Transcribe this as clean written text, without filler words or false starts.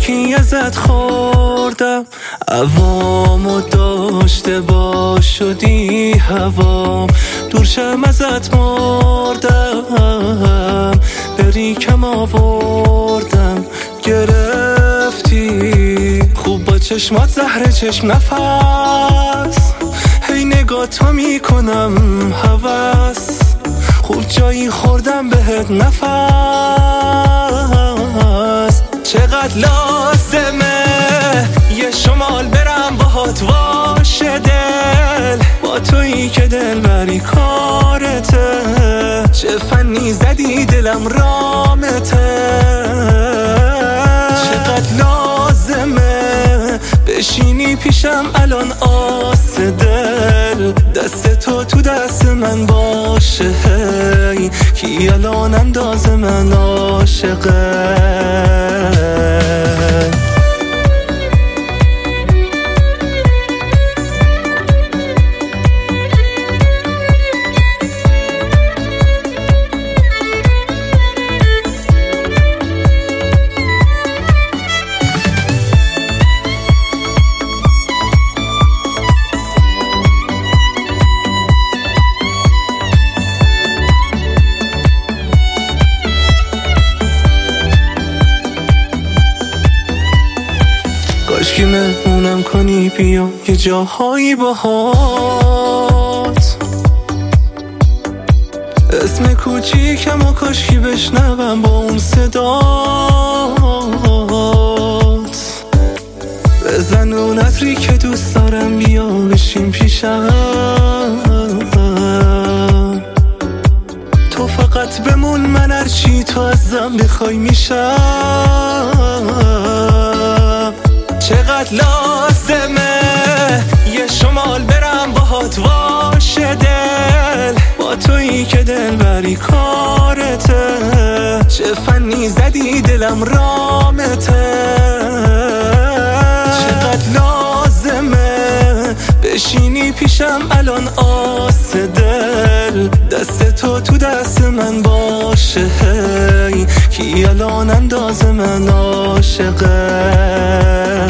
یکی ازت خوردم، عوامو داشته باش شدی هوام، دورشم ازت مردم، بری کم آوردم گرفتی خوب با چشمات زهر چشم نفس، هی نگاه تو میکنم هوس، خوب جایی خوردم بهت نفس، چقدر لازمه یه شمال برم باهات واشه دل، با تویی که دل بری کارته، چه فنی زدی دلم رامته، چقدر لازمه بشینی پیشم الان آس دل، دست تو دست من باشه، هی کی الان انداز من عاشقه. کاشکی مهمونم کنی بیام یه جاهایی باهات، اسم کوچیکم و کاشکی بشنوم با اون صدات، بزن اون عطری که دوست دارم بیا بشین پیشم، تو فقط بمون من هرچی تو ازم بخوای میشم، چقدر لازمه یه شمال برم باهات واشه دل، با تویی که دل بری کارته، چه فنی زدی دلم رامته، چقدر لازمه بشینی پیشم الان آس دل، دست تو دست من باشه، هی کی الان انداز من عاشقه.